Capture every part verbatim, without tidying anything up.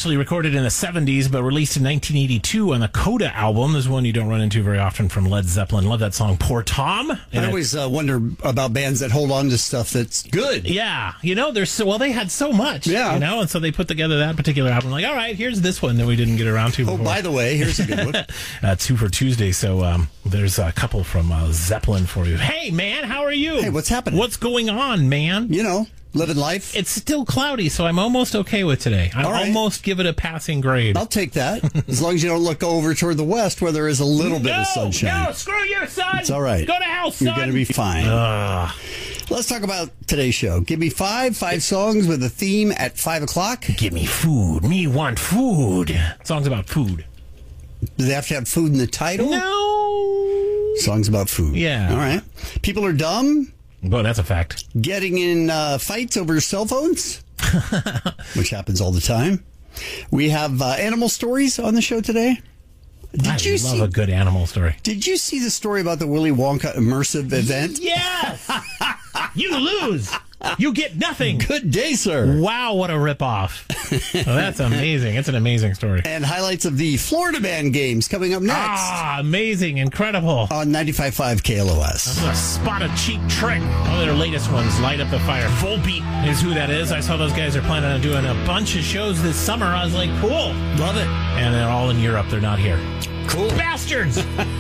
actually recorded in the seventies, but released in nineteen eighty-two on the Coda album. This is one you don't run into very often from Led Zeppelin. Love that song, Poor Tom. And I always uh, wonder about bands that hold on to stuff that's good. Yeah, you know, there's so, well, they had so much, yeah. you know, and so they put together that particular album. Like, all right, here's this one that we didn't get around to before. Oh, by the way, here's a good one. uh, two for Tuesday, so um, there's a couple from uh, Zeppelin for you. Hey, man, how are you? Hey, what's happening? What's going on, man? You know, living life. It's still cloudy, so I'm almost okay with today. I right. almost give it a passing grade. I'll take that, as long as you don't look over toward the west where there is a little no, bit of sunshine. No, screw you, son. It's all right. Go to hell, son. You're going to be fine. Uh. Let's talk about today's show. Give me five, five songs with a theme at five o'clock. Give me food. Me want food. Songs about food. Do they have to have food in the title? No. Songs about food. Yeah. All right. People are dumb. Well, that's a fact. Getting in uh, fights over cell phones, which happens all the time. We have uh, animal stories on the show today. Did I you love see, a good animal story. Did you see the story about the Willy Wonka immersive event? Yes! You lose! You get nothing! Good day, sir. Wow, what a ripoff. Oh, that's amazing. It's an amazing story. And highlights of the Florida Man games coming up next. Ah, amazing. Incredible. On ninety-five point five K L O S. A spot a cheap trick. One of their latest ones, Light Up the Fire. Volbeat is who that is. I saw those guys are planning on doing a bunch of shows this summer. I was like, cool. Love it. And they're all in Europe. They're not here. Cool. Bastards!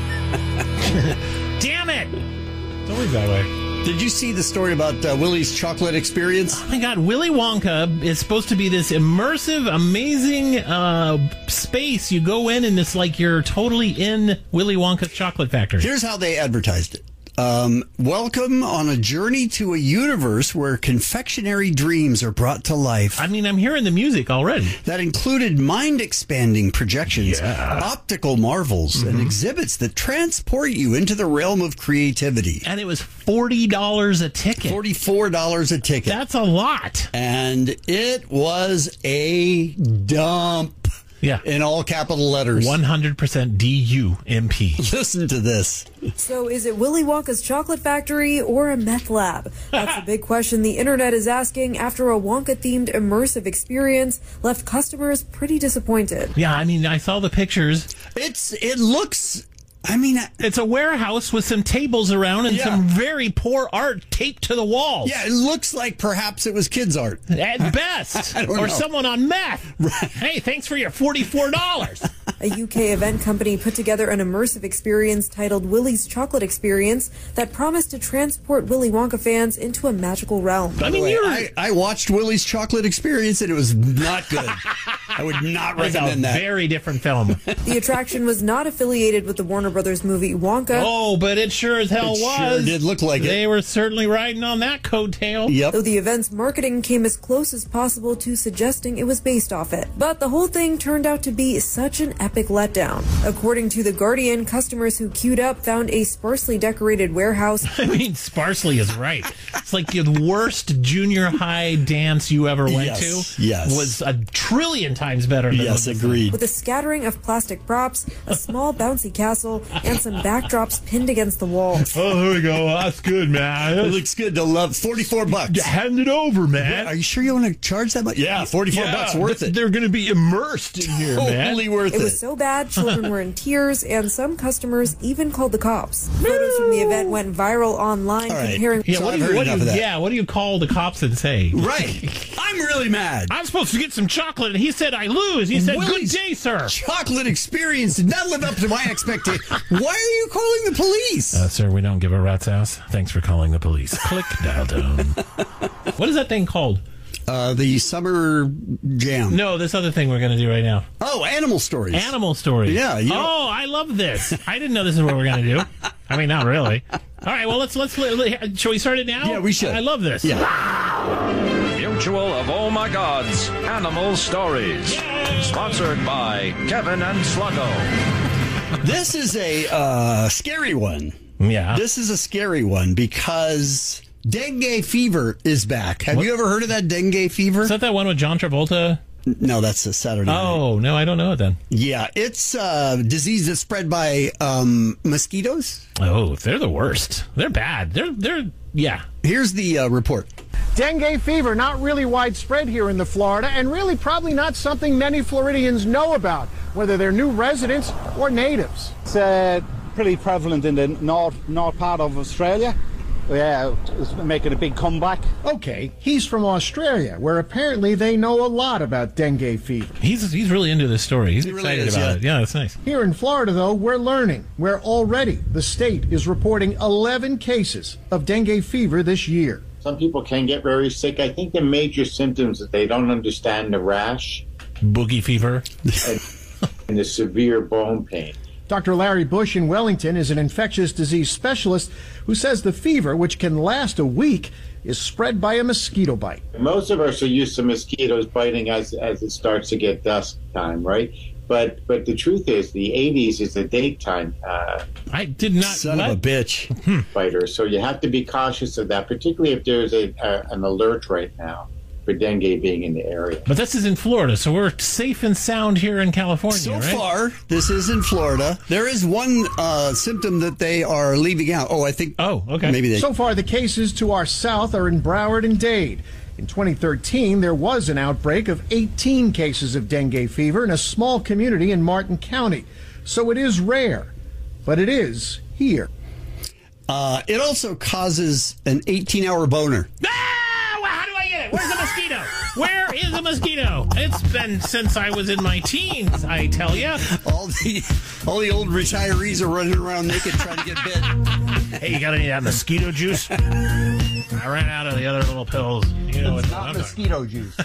Damn it! It's always that way. Did you see the story about uh, Willy's chocolate experience? Oh my God, Willy Wonka is supposed to be this immersive, amazing uh, space. You go in and it's like you're totally in Willy Wonka's chocolate factory. Here's how they advertised it. Um, welcome on a journey to a universe where confectionery dreams are brought to life. I mean, I'm hearing the music already. That included mind-expanding projections, Yeah. optical marvels, Mm-hmm. and exhibits that transport you into the realm of creativity. And it was forty dollars a ticket. forty-four dollars a ticket. That's a lot. And it was a dump. Yeah. In all capital letters. one hundred percent D U M P. Listen to this. So is it Willy Wonka's chocolate factory or a meth lab? That's the big question the internet is asking after a Wonka-themed immersive experience left customers pretty disappointed. Yeah, I mean, I saw the pictures. It's It looks... I mean... It's a warehouse with some tables around and Yeah. some very poor art taped to the walls. Yeah, it looks like perhaps it was kids' art. At best. I don't or know. someone on meth. Right. Hey, thanks for your forty-four dollars. A U K event company put together an immersive experience titled Willy's Chocolate Experience that promised to transport Willy Wonka fans into a magical realm. By I the mean, way, you're... I, I watched Willy's Chocolate Experience and it was not good. I would not It's a recommend that. very different film. The attraction was not affiliated with the Warner Brothers movie Wonka. Oh, but it sure as hell It was. sure did look like it. They were certainly riding on that coattail. Yep. Though the event's marketing came as close as possible to suggesting it was based off it. But the whole thing turned out to be such an epic letdown. According to The Guardian, customers who queued up found a sparsely decorated warehouse. I mean, sparsely is right. It's like the worst junior high dance you ever went Yes, to yes. was a trillion times better than Yes, this. agreed. With a scattering of plastic props, a small bouncy castle, and some backdrops pinned against the walls. Oh, here we go. That's good, It man. looks good to love. forty-four bucks. Hand it over, man. Are you sure you want to charge that much? Yeah, forty-four bucks worth it. They're going to be immersed in here, man. Totally worth It it. was so bad, children were in tears, and some customers even called the cops. Photos from the event went viral online, All right. comparing. Yeah, So what I've do you, heard what do enough you, of that. yeah, what do you call the cops and say? Right. I'm really mad. I'm supposed to get some chocolate, and he said I lose. He said, Willie's good day, sir. Chocolate experience did not live up to my expectation. Why are you calling the police? Uh, sir, we don't give a rat's ass. Thanks for calling the police. Click, dial tone. What is that thing called? Uh, the summer jam. No, this other thing we're going to do right now. Oh, animal stories. Animal stories. Yeah, you know- Oh, I love this. I didn't know this is what we're going to do. I mean, not really. All right, well, let's, let's, let, shall we start it now? Yeah, we should. I love this. Yeah. Mutual of Oh My God's Animal Stories. Sponsored by Kevin and Sluggo. This is a uh, scary one. Yeah. This is a scary one because dengue fever is back. Have What? you ever heard of that dengue fever? Is that that one with John Travolta? No, that's a Saturday night. Oh, no, I don't know it then. Yeah, it's a disease that's spread by um, mosquitoes. Oh, they're the worst. They're bad. They're, they're, yeah. Here's the uh, report. Dengue fever, not really widespread here in the Florida, and really probably not something many Floridians know about, whether they're new residents or natives. It's uh, pretty prevalent in the north, north part of Australia. Yeah, it's making a big comeback. Okay, he's from Australia, where apparently they know a lot about dengue fever. He's he's really into this story. He's He really excited is, about yeah. it. Yeah, that's nice. Here in Florida, though, we're learning where already the state is reporting eleven cases of dengue fever this year. Some people can get very sick. I think the major symptoms that they don't understand the rash Boogie fever. and, and the severe bone pain. Doctor Larry Bush in Wellington is an infectious disease specialist who says the fever, which can last a week, is spread by a mosquito bite. Most of us are used to mosquitoes biting as as it starts to get dusk time, right? But but the truth is, the Aedes is a daytime uh, I did not. Son what? of a bitch. biter, so you have to be cautious of that, particularly if there's a, a an alert right now for dengue being in the area. But this is in Florida, so we're safe and sound here in California, So right? far, this is in Florida. There is one uh, symptom that they are leaving out. Oh, I think. Oh, okay. Maybe they. So far, the cases to our south are in Broward and Dade. In twenty thirteen, there was an outbreak of eighteen cases of dengue fever in a small community in Martin County. So it is rare, but it is here. Uh, it also causes an eighteen-hour boner. Ah! Well, how do I get it? Where's the mosquito? Where is the mosquito? It's been since I was in my teens, I tell you. All the all the old retirees are running around naked trying to get bit. Hey, you got any of that mosquito juice? I ran out of the other little pills. You know what I'm talking. Mosquito juice.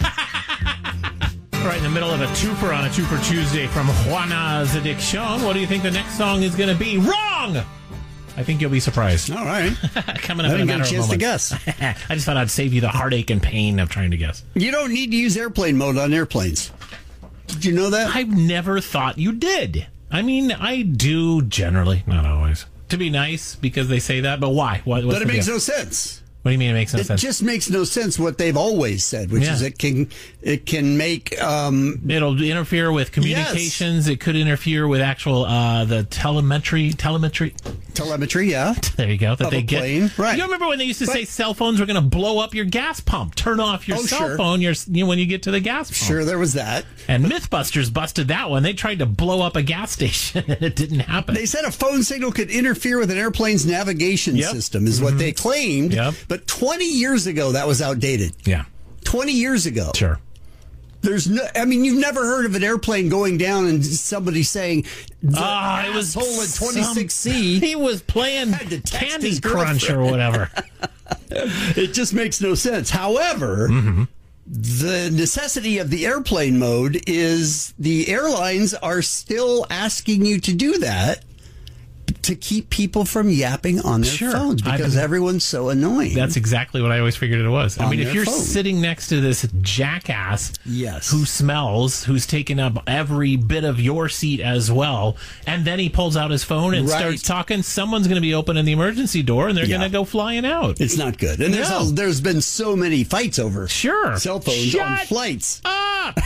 Right in the middle of a twofer on a Twofer Tuesday from Juana's Addiction. What do you think the next song is going to be? Wrong! I think you'll be surprised. All right. Coming I up in a haven't got matter a of chance to moments. guess. I just thought I'd save you the heartache and pain of trying to guess. You don't need to use airplane mode on airplanes. Did you know that? I've never thought you did. I mean, I do generally, not always. To be nice, because they say that, but why? What, what's But it the makes deal? no sense. What do you mean it makes no It sense? just makes no sense what they've always said, which Yeah. is it can it can make um, It'll interfere with communications. It could interfere with actual uh, the telemetry. Telemetry. telemetry. Yeah, There you go. That Of they a get. plane, right. You remember when they used to But- say cell phones were going to blow up your gas pump? Turn off your Oh, cell sure. phone. Your you know, when you get to the gas pump. sure. There was that. And MythBusters busted that one. They tried to blow up a gas station, and it didn't happen. They said a phone signal could interfere with an airplane's navigation Yep. system, is what they claimed. Yep. But twenty years ago, that was outdated. yeah, twenty years ago. sure. There's no, I mean, you've never heard of an airplane going down and somebody saying, Ah, it was asshole at some- twenty-six C. He was playing Had to text Candy his Crunch or whatever. It just makes no sense. However, Mm-hmm. the necessity of the airplane mode is the airlines are still asking you to do that to keep people from yapping on their Sure. phones because I've- everyone's so annoying. That's exactly what I always figured it was. I On mean, if their you're phone. sitting next to this jackass Yes. who smells, who's taking up every bit of your seat as well, and then he pulls out his phone and Right. starts talking, someone's going to be opening the emergency door and they're Yeah. going to go flying out. It's not good. And there's, No. a, there's been so many fights over Sure. cell phones Shut on flights. up!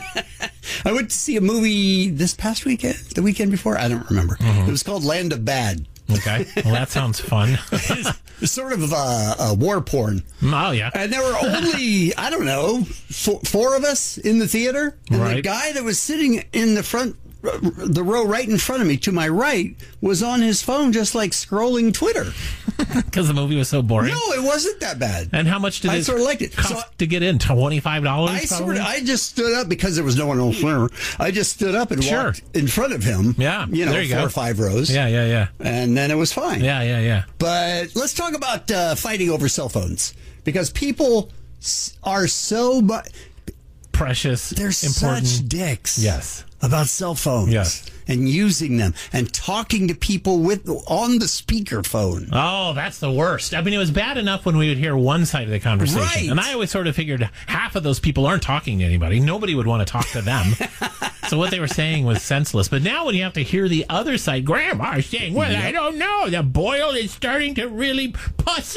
I went to see a movie this past weekend, the weekend before. I don't remember. Mm-hmm. It was called Land of Bad. Okay. Well, that sounds fun. It's sort of uh, a war porn. Oh, yeah. And there were only, I don't know, four, four of us in the theater. And the Right. guy that was sitting in the front, the row right in front of me to my right, was on his phone just like scrolling Twitter. Because the movie was so boring. No, it wasn't that bad. And how much did I it sort of liked it. cost So- to get in? twenty-five dollars? I sort of, I just stood up because there was no one else there. I just stood up and Sure. walked in front of him. Yeah, you know, there you four go. or five rows. Yeah, yeah, yeah. And then it was fine. Yeah, yeah, yeah. But let's talk about uh, fighting over cell phones because people s- are so mu- Precious. they're important. such dicks. Yes. About cell phones. Yes. And using them and talking to people with on the speakerphone. Oh, that's the worst. I mean, it was bad enough when we would hear one side of the conversation. Right. And I always sort of figured half of those people aren't talking to anybody. Nobody would want to talk to them. So what they were saying was senseless. But now when you have to hear the other side, Grandma's saying, well, I don't know. The boil is starting to really puss up.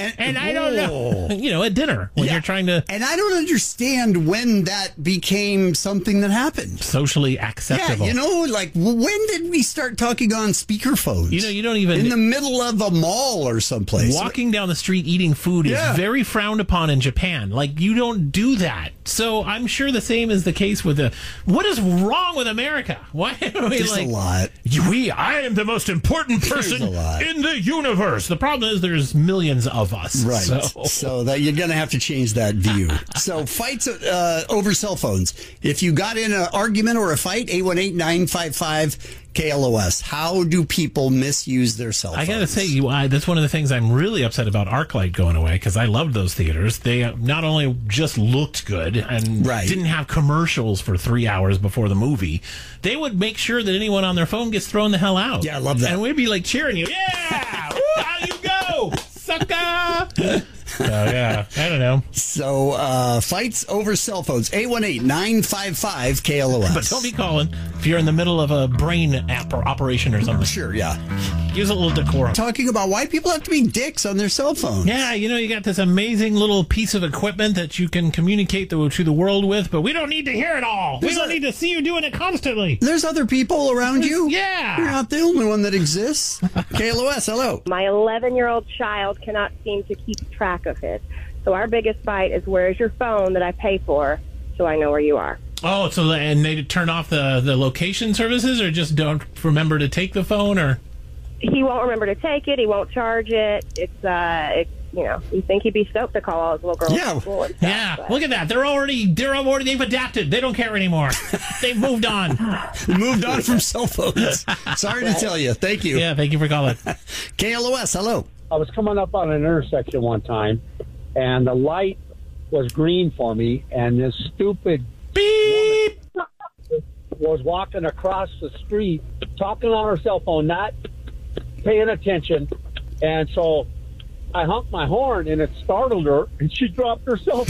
And, And I don't know, Whoa. you know, at dinner when Yeah. you're trying to And I don't understand when that became something that happened. socially acceptable. Yeah, you know, like w- when did we start talking on speakerphones? You know, you don't even in the middle of a mall or someplace. walking down the street eating food is Yeah. very frowned upon in Japan. Like, you don't do that. So I'm sure the same is the case with the. What is wrong with America? Why are we There's like a lot. we? I am the most important person a lot. in the universe. The problem is there's millions of us. Right. So. So, that you're going to have to change that view. So fights uh, over cell phones. If you got in an argument or a fight, eight one eight, nine five five, K L O S. How do people misuse their cell phones? I gotta say, you, I, that's one of the things I'm really upset about ArcLight going away, because I loved those theaters. They uh, not only just looked good and Right. didn't have commercials for three hours before the movie, they would make sure that anyone on their phone gets thrown the hell out. Yeah, I love that. And we'd be like cheering you. Yeah! Woo, how you go, sucker? So, yeah, I don't know. So, uh, fights over cell phones. eight one eight, nine five five, K L O S. But don't be calling if you're in the middle of a brain app or operation or something. Sure, yeah. Use a little decorum. Talking about why people have to be dicks on their cell phones. Yeah, you know, you got this amazing little piece of equipment that you can communicate the, to the world with, but we don't need to hear it all. We There's don't a- need to see you doing it constantly. There's other people around you. Yeah. You're not the only one that exists. K L O S, hello. My eleven-year-old child cannot seem to keep track of it. So our biggest fight is, where's your phone that I pay for so I know where you are? Oh, so the- and they turn off the, the location services, or just don't remember to take the phone, or? He won't remember to take it. He won't charge it. It's, uh, it's, you know, you think he'd be stoked to call all his little girls Yeah. to school and stuff. Yeah, but- look at that. They're already, they're already, they've adapted. They don't care anymore. They've moved on. We moved on from cell phones. Sorry to tell you. Thank you. Yeah, thank you for calling. K L O S, hello. I was coming up on an intersection one time, and the light was green for me, and this stupid Beep! woman was walking across the street, talking on her cell phone, not paying attention, and so I honked my horn, and it startled her, and she dropped her cell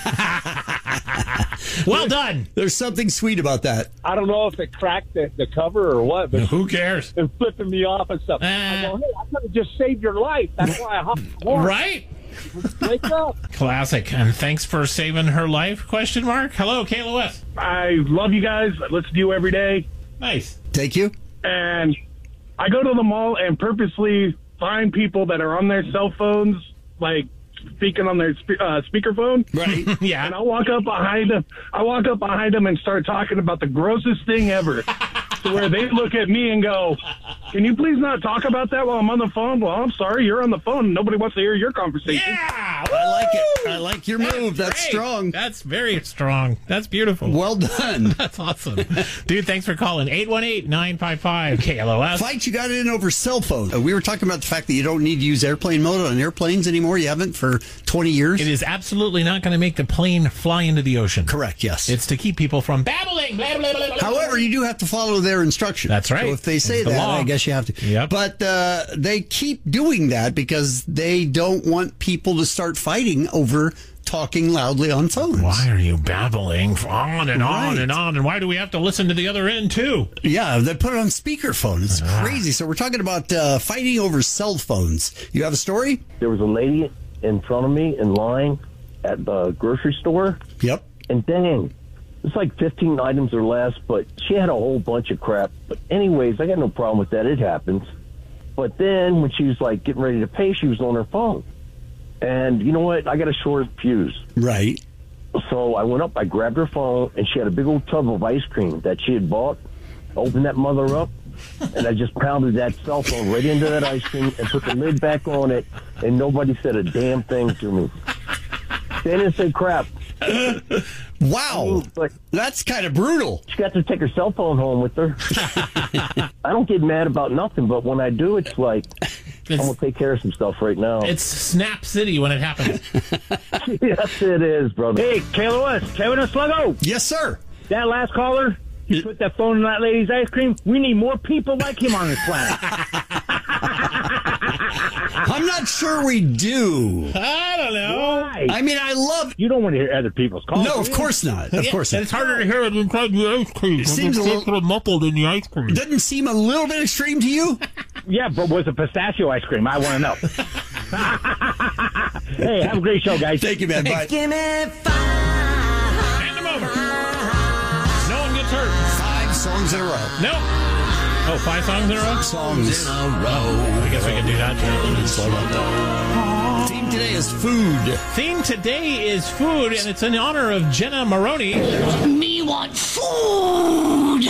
phone. Well done. There's something sweet about that. I don't know if it cracked the, the cover or what, but Who cares? it flipping me off and stuff. Uh. I go, hey, I could have just saved your life. That's why I honked my horn. Right? Wake up. Classic. And thanks for saving her life, question mark. Hello, K L O S. I love you guys. I listen to you every day. Nice. Thank you. And I go to the mall and purposely find people that are on their cell phones, like speaking on their spe- uh, speakerphone. Right. Yeah. And I walk up behind them. I walk up behind them and start talking about the grossest thing ever. To where they look at me and go, "Can you please not talk about that while I'm on the phone?" Well, I'm sorry, you're on the phone. Nobody wants to hear your conversation. Yeah. I like it. I like your move. That's great. strong. That's very strong. That's beautiful. Well done. That's awesome. Dude, thanks for calling. eight one eight, nine five five, K L O S. Fight you got in over cell phone. Uh, we were talking about the fact that you don't need to use airplane mode on airplanes anymore. You haven't for twenty years. It is absolutely not going to make the plane fly into the ocean. Correct, yes. It's to keep people from babbling. Blah, blah, blah, blah, blah. However, you do have to follow their instructions. That's right. So if they say It's the that, law. I guess you have to. Yep. But uh, they keep doing that because they don't want people to start fighting over talking loudly on phones. Why are you babbling on and on Right. and on? And why do we have to listen to the other end, too? Yeah, they put it on speakerphone. It's crazy. So we're talking about uh, fighting over cell phones. You have a story? There was a lady in front of me in line at the grocery store. Yep. And dang, it's like fifteen items or less, but she had a whole bunch of crap. But anyways, I got no problem with that. It happens. But then when she was like getting ready to pay, she was on her phone. And you know what? I got a short fuse. Right. So I went up, I grabbed her phone, and she had a big old tub of ice cream that she had bought. Opened that mother up, and I just pounded that cell phone right into that ice cream and put the lid back on it, and nobody said a damn thing to me. They didn't say crap. Wow. But that's kind of brutal. She got to take her cell phone home with her. I don't get mad about nothing, but when I do, it's like, I'm going to take care of some stuff right now. It's Snap City when it happens. Yes, it is, brother. Hey, K L O S, Kevin and Sluggo. Yes, sir. That last caller, he put that phone in that lady's ice cream. We need more people like him on this planet. I'm not sure we do. I don't know. Why? I mean, I love... You don't want to hear other people's calls. No, of course not. Of Yeah, course and not. it's harder to hear it inside the ice cream. It seems a little- muffled in the ice cream. Doesn't seem a little bit extreme to you? Yeah, but was it pistachio ice cream? I want to know. Hey, have a great show, guys. Thank you, man. Bye. Give me five. Hand them over. No one gets hurt. Five songs in a row. No. Oh, five songs in a row? Songs in a row. I guess we can do that. Theme today is food. Theme today is food, and it's in honor of Jenna Maroney. Me want food.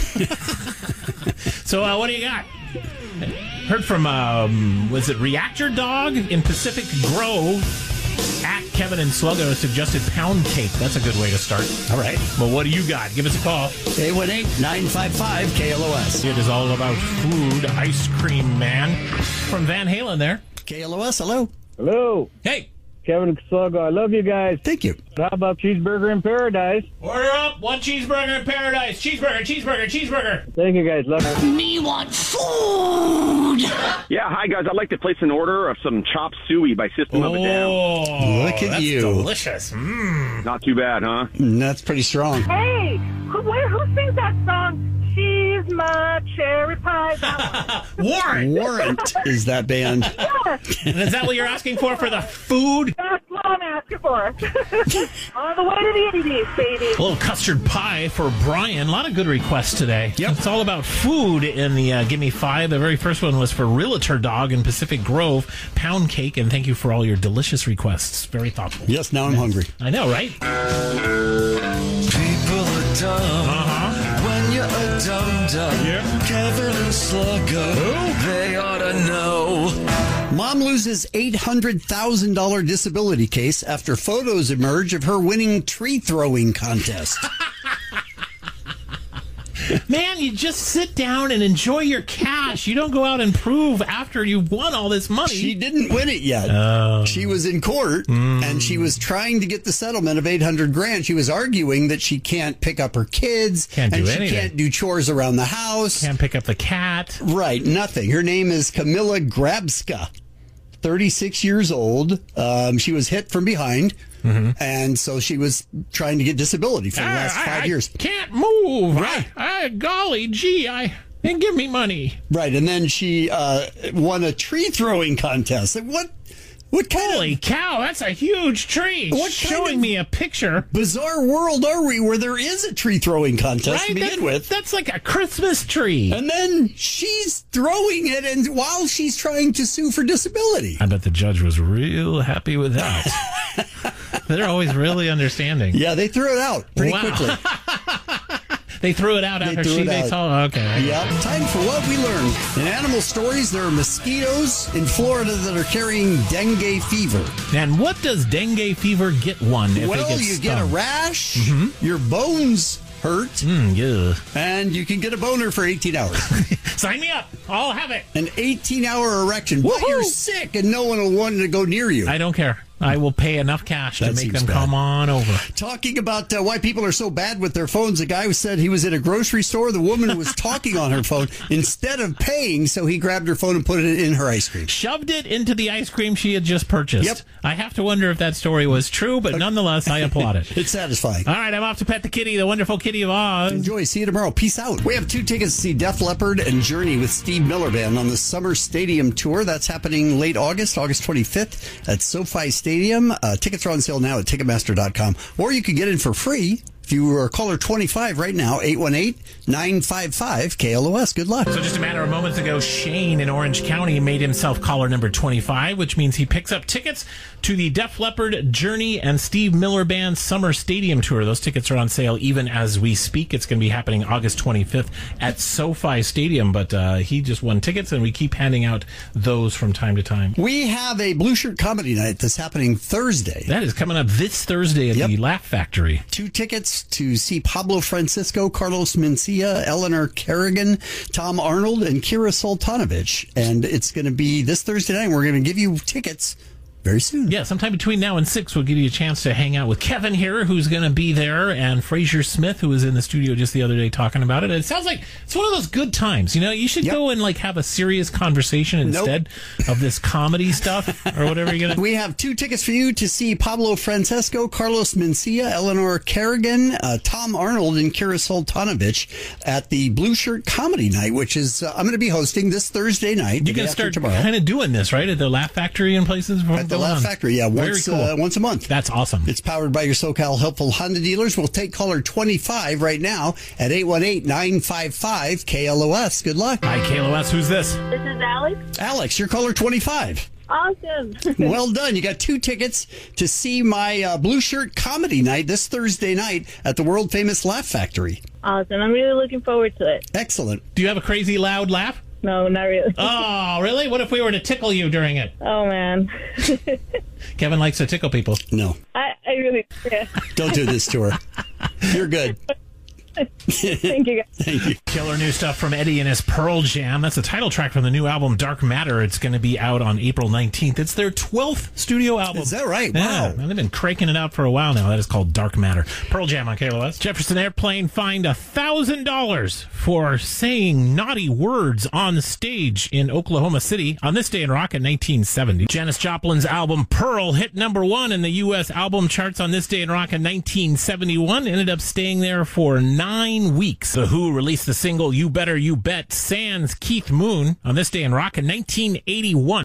So, uh, what do you got? Heard from, um, was it Reactor Dog in Pacific Grove? At Kevin and Sluggo suggested pound cake. That's a good way to start. All right. Well, what do you got? Give us a call. eight one eight, nine five five, K L O S. It is all about food. Ice cream man. From Van Halen there. K L O S, hello. Hello. Hey. Kevin and Sluggo, I love you guys. Thank you. How about cheeseburger in paradise? Order up. One cheeseburger in paradise. Cheeseburger, cheeseburger, cheeseburger. Thank you, guys. Love you. Me want food. Yeah, hi, guys. I'd like to place an order of some chop suey by System of a Down. Oh, look at that's you. Delicious. Mm. Not too bad, huh? Mm, that's pretty strong. Hey, who, where, who sings that song? She's my cherry pie. Warrant. Warrant is that band. Yes. And is that what you're asking for for the food? That's what I'm asking for. On the way to the eighties, baby. A little custard pie for Brian. A lot of good requests today. Yep. It's all about food in the uh, Give Me Five. The very first one was for Realtor Dog in Pacific Grove. Pound cake. And thank you for all your delicious requests. Very thoughtful. Yes, now I'm hungry. I know, right? People are dumb. Uh-huh. When you're a dum-dum. Yeah. Kevin and Sluggo. Who? They ought to know. Mom loses eight hundred thousand dollars disability case after photos emerge of her winning tree throwing contest. Man, you just sit down and enjoy your cash. You don't go out and prove after you've won all this money. She didn't win it yet. Oh. She was in court, Mm. and she was trying to get the settlement of eight hundred grand. She was arguing that she can't pick up her kids, Can't do and she anything. can't do chores around the house. Can't pick up the cat. Right, nothing. Her name is Camilla Grabska, thirty-six years old. Um, she was hit from behind, Mm-hmm. and so she was trying to get disability for the last I, five I years. Can't move. Right. I, I, golly gee, I and give me money. Right, and then she uh, won a tree throwing contest. What? What kind Holy of cow, that's a huge tree. What kind Showing of me a picture. bizarre world are we where there is a tree throwing contest Right? to begin That's, with? that's like a Christmas tree. And then she's throwing it, and while she's trying to sue for disability. I bet the judge was real happy with that. They're always really understanding. Yeah, they threw it out pretty Wow. quickly. They threw it out They after threw she it they out. saw. Okay. Yep. Time for what we learned. In animal stories, there are mosquitoes in Florida that are carrying dengue fever. And what does dengue fever get one if well, it gets you stung? get a rash, your bones hurt, Mm, yeah. and you can get a boner for eighteen hours. Sign me up. I'll have it. An eighteen-hour erection. But Woohoo! you're sick, and no one will want to go near you. I don't care. I will pay enough cash to That make seems them bad. come on over. Talking about uh, why people are so bad with their phones, a guy who said he was at a grocery store. The woman was talking on her phone instead of paying, so he grabbed her phone and put it in her ice cream. Shoved it into the ice cream she had just purchased. Yep. I have to wonder if that story was true, but nonetheless, I applaud it. It's satisfying. All right, I'm off to pet the kitty, the wonderful kitty of Oz. Enjoy. See you tomorrow. Peace out. We have two tickets to see Def Leppard and Journey with Steve Miller Band on the Summer Stadium Tour. That's happening late August, August twenty-fifth at SoFi Stadium. Uh, tickets are on sale now at Ticketmaster dot com. Or you can get in for free if you are caller twenty-five right now, eight one eight, nine five five, K L O S. Good luck. So just a matter of moments ago, Shane in Orange County made himself caller number twenty-five, which means he picks up tickets to the Def Leppard, Journey, and Steve Miller Band Summer Stadium Tour. Those tickets are on sale even as we speak. It's going to be happening August twenty-fifth at SoFi Stadium, but uh, he just won tickets, and we keep handing out those from time to time. We have a Blue Shirt Comedy Night that's happening Thursday. That is coming up this Thursday at Yep. the Laugh Factory. Two tickets to see Pablo Francisco, Carlos Mencia, Eleanor Kerrigan, Tom Arnold, and Kira Sultanovich. And it's going to be this Thursday night. We're going to give you tickets very soon. Yeah, sometime between now and six, we'll give you a chance to hang out with Kevin here, who's going to be there, and Fraser Smith, who was in the studio just the other day talking about it. And it sounds like it's one of those good times. You know, you should Yep. go and like have a serious conversation instead of this comedy stuff or whatever you're gonna. We have two tickets for you to see Pablo Francesco, Carlos Mencia, Eleanor Kerrigan, uh, Tom Arnold, and Kira Sultanovich at the Blue Shirt Comedy Night, which is uh, I'm going to be hosting this Thursday night. You're going to start kind of doing this, right, at the Laugh Factory and places? At the going Laugh on. Factory, yeah, Very once cool. uh, once a month. That's awesome. It's powered by your SoCal Helpful Honda dealers. We'll take caller twenty-five right now at eight one eight, nine five five, K L O S. Good luck. Hi, K L O S. Who's this? This is Alex. Alex, you're caller twenty-five. Awesome. Well done. You got two tickets to see my uh, Blue Shirt Comedy Night this Thursday night at the world famous Laugh Factory. Awesome. I'm really looking forward to it. Excellent. Do you have a crazy loud laugh? No, not really. Oh, really? What if we were to tickle you during it? Oh, man. Kevin likes to tickle people. No. I, I really, yeah. Don't do this to her. You're good. Thank you, guys. Thank you. Killer new stuff from Eddie and his Pearl Jam. That's the title track from the new album Dark Matter. It's going to be out on April nineteenth. It's their twelfth studio album. Is that right? Yeah, Wow. and they've been cranking it out for a while now. That is called Dark Matter. Pearl Jam on K L O S. Jefferson Airplane fined one thousand dollars for saying naughty words on stage in Oklahoma City on this day in rock in nineteen seventy. Janis Joplin's album Pearl hit number one in the U S album charts on this day in rock in nineteen seventy-one. Ended up staying there for nine weeks. The Who released the single You Better You Bet sans Keith Moon on this day in rock in nineteen eighty-one.